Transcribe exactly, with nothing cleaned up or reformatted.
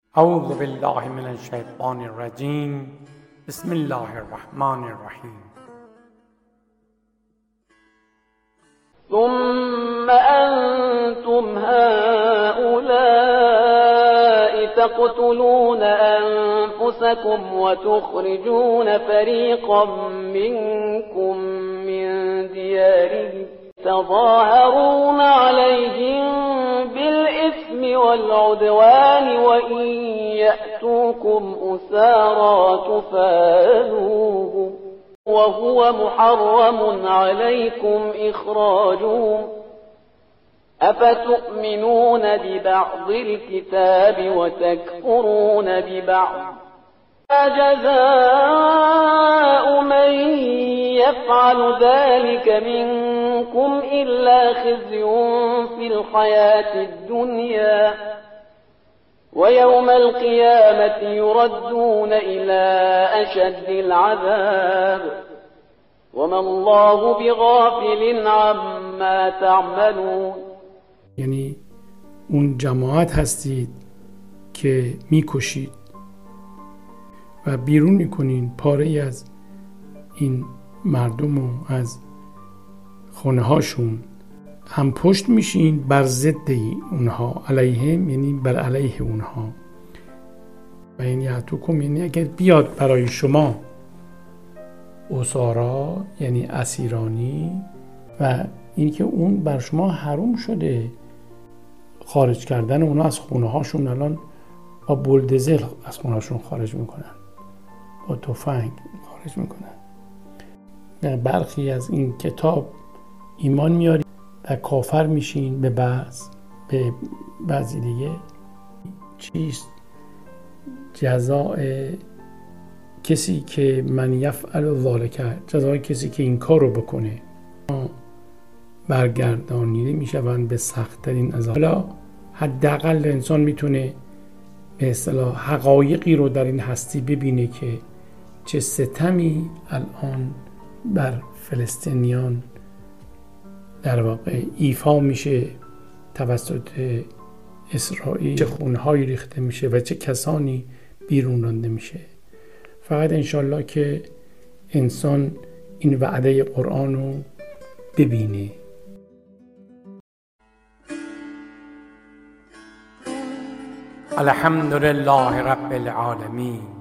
اعوذ بالله من الشیطان الرجیم. بسم الله الرحمن الرحیم. ثم أنتم هؤلاء تقتلون أنفسكم وتخرجون فريقا منكم من ديارهم تظاهرون عليهم بالإثم والعدوان وإن يأتوكم أسارى تفادوهم وهو محرم عليكم إخراجهم أفتؤمنون ببعض الكتاب وتكفرون ببعض فجزاء من يفعل ذلك منكم إلا خزي في الحياة الدنيا ويوم القيامة يردون إلى أشد العذاب وما الله بغافل عما تعملون. یعنی اون جماعت هستید که میکشید و بیرون میکنین پاره ای از این مردم و از خونه هاشون، هم پشت میشین بر ضد اونها، علیهم یعنی بر علیه اونها، و یعنی یعتوکم یعنی اگر بیاد برای شما اسارا یعنی اسیرانی، و این که اون بر شما حرام شده خارج کردن اونا از خونه هاشون. الان با بولدزر از خونه هاشون خارج میکنن، با تفنگ خارج میکنن. برخی از این کتاب ایمان میاری و کافر میشین به بعض به بعضی دیگه. چیست جزاء کسی که من یفعل ذالک، جزای کسی که این کار رو بکنه برگردانیده میشوند به سخت‌ترین عذاب. حالا حداقل انسان میتونه به اصطلاح حقایقی رو در این هستی ببینه که چه ستمی الان بر فلسطینیان در واقع ایفا میشه توسط اسرائیل، چه خونهایی ریخته میشه و چه کسانی بیرون رانده میشه. فقط انشالله که انسان این وعده قرآن رو ببینه. الحمد لله رب العالمین